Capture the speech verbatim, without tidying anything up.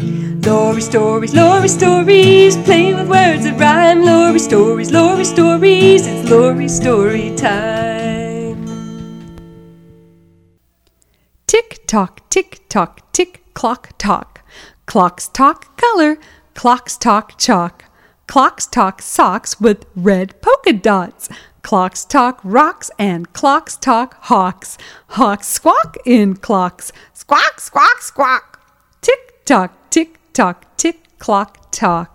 Lori stories, Lori stories, playing with words that rhyme. Lori stories, Lori stories, it's Lori story time. Tick tock, tick tock, tick clock tock. Clocks talk color, clocks talk chalk. Clocks talk socks with red polka dots. Clocks talk rocks and clocks talk hawks. Hawks squawk in clocks. Squawk, squawk, squawk. Tick tock, tick tock, tick clock talk.